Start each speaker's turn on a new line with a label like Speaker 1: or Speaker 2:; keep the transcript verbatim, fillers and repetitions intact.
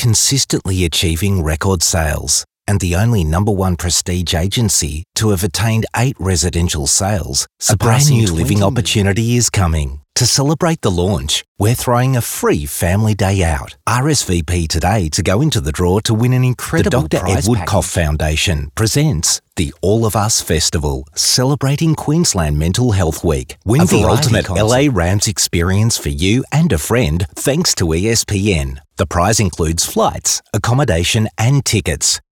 Speaker 1: consistently achieving record sales and the only number one prestige agency to have attained eight residential sales, a brand new living opportunity is coming. To celebrate the launch, we're throwing a free family day out. R S V P today to go into the draw to win an incredible The Doctor Ed Woodcock Foundation presents the All of Us Festival, celebrating Queensland Mental Health Week. Win the ultimate concert. L A Rams experience for you and a friend thanks to E S P N. The prize includes flights, accommodation and tickets.